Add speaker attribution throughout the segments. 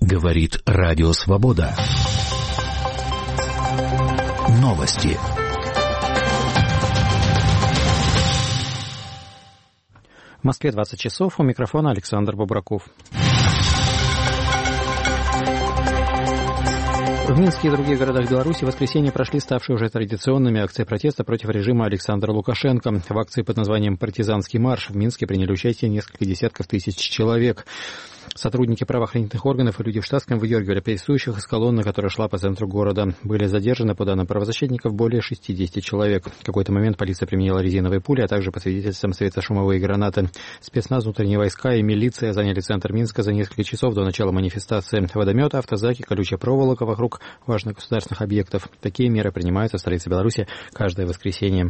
Speaker 1: Говорит Радио Свобода. Новости.
Speaker 2: В Москве 20 часов. У микрофона Александр Бобраков. В Минске и других городах Беларуси в воскресенье прошли ставшие уже традиционными акции протеста против режима Александра Лукашенко. В акции под названием «Партизанский марш» в Минске приняли участие несколько десятков тысяч человек. Сотрудники правоохранительных органов и люди в штатском выдергивали протестующих из колонны, которая шла по центру города. Были задержаны, по данным правозащитников, более 60 человек. В какой-то момент полиция применила резиновые пули, а также, по свидетельствам, светошумовые гранаты. Спецназ, внутренние войска и милиция заняли центр Минска за несколько часов до начала манифестации. Водометы, автозаки, колючая проволока вокруг важных государственных объектов. Такие меры принимаются в столице Беларуси каждое воскресенье.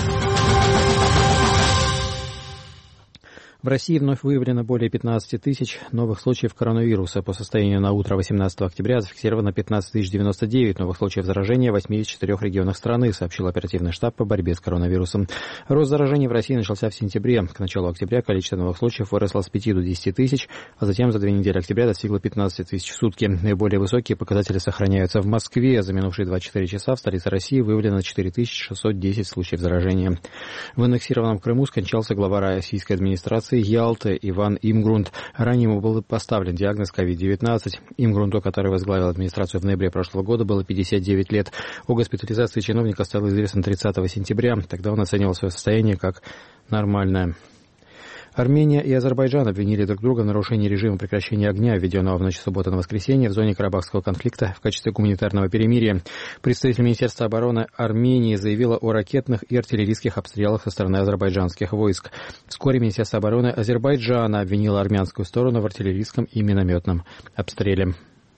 Speaker 2: В России вновь выявлено более 15 тысяч новых случаев коронавируса. По состоянию на утро 18 октября зафиксировано 15 099 новых случаев заражения в 84 регионах страны, сообщил оперативный штаб по борьбе с коронавирусом. Рост заражений в России начался в сентябре. К началу октября количество новых случаев выросло с 5 до 10 тысяч, а затем за 2 недели октября достигло 15 тысяч в сутки. Наиболее высокие показатели сохраняются в Москве. За минувшие 24 часа в столице России выявлено 4610 случаев заражения. В аннексированном Крыму скончался глава российской администрации Ялты Иван Имгрунт. Ранее ему был поставлен диагноз COVID-19. Имгрунту, который возглавил администрацию в ноябре прошлого года, было 59 лет. О госпитализации чиновника стало известно 30 сентября. Тогда он оценивал свое состояние как нормальное. Армения и Азербайджан обвинили друг друга в нарушении режима прекращения огня, введенного в ночь субботы на воскресенье в зоне Карабахского конфликта в качестве гуманитарного перемирия. Представитель Министерства обороны Армении заявила о ракетных и артиллерийских обстрелах со стороны азербайджанских войск. Вскоре Министерство обороны Азербайджана обвинило армянскую сторону в артиллерийском и минометном обстреле.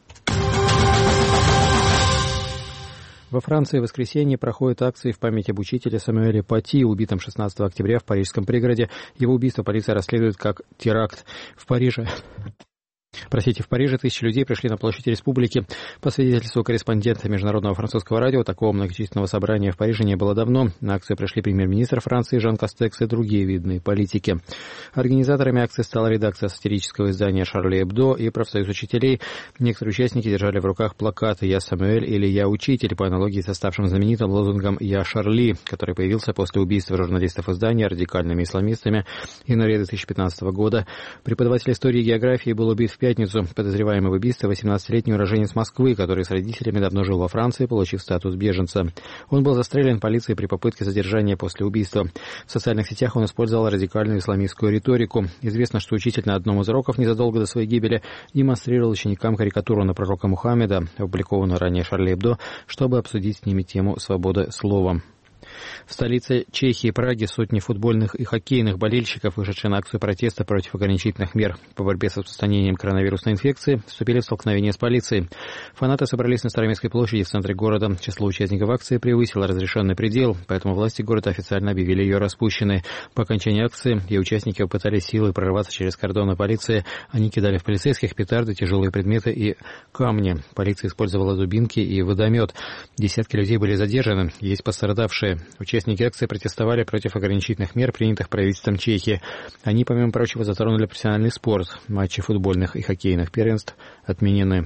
Speaker 2: Во Франции в воскресенье проходят акции в память об учителе Самуэле Пати, убитом 16 октября в парижском пригороде. Его убийство полиция расследует как теракт. В Париже тысячи людей пришли на площадь Республики. По свидетельству корреспондента Международного французского радио, такого многочисленного собрания в Париже не было давно. На акцию пришли премьер-министр Франции Жан Кастекс и другие видные политики. Организаторами акции стала редакция сатирического издания «Шарли Эбдо» и профсоюз учителей. Некоторые участники держали в руках плакаты «Я Самуэль» или «Я учитель», по аналогии со ставшим знаменитым лозунгом «Я Шарли», который появился после убийства журналистов издания радикальными исламистами в январе 2015 года. Преподаватель истории и географии был убит в пятницу. Подозреваемый в убийстве 18-летний уроженец Москвы, который с родителями давно жил во Франции, получив статус беженца. Он был застрелен полицией при попытке задержания после убийства. В социальных сетях он использовал радикальную исламистскую риторику. Известно, что учитель на одном из уроков незадолго до своей гибели демонстрировал ученикам карикатуру на пророка Мухаммеда, опубликованную ранее Шарли Эбдо, чтобы обсудить с ними тему свободы слова. В столице Чехии, Праге, сотни футбольных и хоккейных болельщиков, вышедшие на акцию протеста против ограничительных мер по борьбе с распространением коронавирусной инфекции, вступили в столкновение с полицией. Фанаты собрались на Староместской площади в центре города. Число участников акции превысило разрешенный предел, поэтому власти города официально объявили ее распущенной. По окончании акции ее участники попытались силой прорваться через кордоны полиции. Они кидали в полицейских петарды, тяжелые предметы и камни. Полиция использовала дубинки и водомет. Десятки людей были задержаны, есть пострадавшие. Участники акции протестовали против ограничительных мер, принятых правительством Чехии. Они, помимо прочего, затронули профессиональный спорт. Матчи футбольных и хоккейных первенств отменены.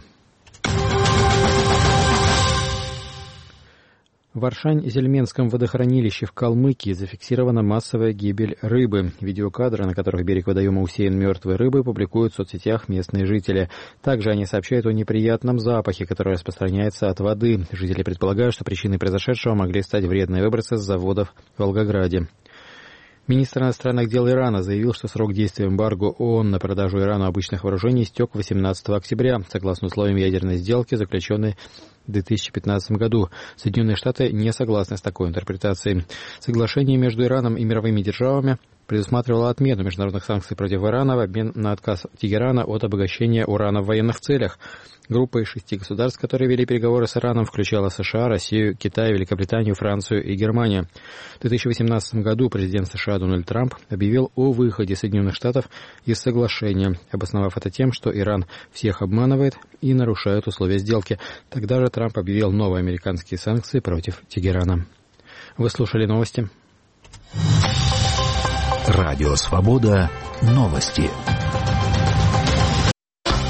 Speaker 2: В Аршань-Зельменском водохранилище в Калмыкии зафиксирована массовая гибель рыбы. Видеокадры, на которых берег водоема усеян мертвой рыбой, публикуют в соцсетях местные жители. Также они сообщают о неприятном запахе, который распространяется от воды. Жители предполагают, что причиной произошедшего могли стать вредные выбросы с заводов в Волгограде. Министр иностранных дел Ирана заявил, что срок действия эмбарго ООН на продажу Ирану обычных вооружений истек 18 октября, согласно условиям ядерной сделки, заключенной в 2015 году. Соединенные Штаты не согласны с такой интерпретацией. Соглашение между Ираном и мировыми державами предусматривала отмену международных санкций против Ирана в обмен на отказ Тегерана от обогащения урана в военных целях. Группа из 6 государств, которые вели переговоры с Ираном, включала США, Россию, Китай, Великобританию, Францию и Германию. В 2018 году президент США Дональд Трамп объявил о выходе Соединенных Штатов из соглашения, обосновав это тем, что Иран всех обманывает и нарушает условия сделки. Тогда же Трамп объявил новые американские санкции против Тегерана. Вы слушали новости.
Speaker 1: Радио «Свобода». Новости.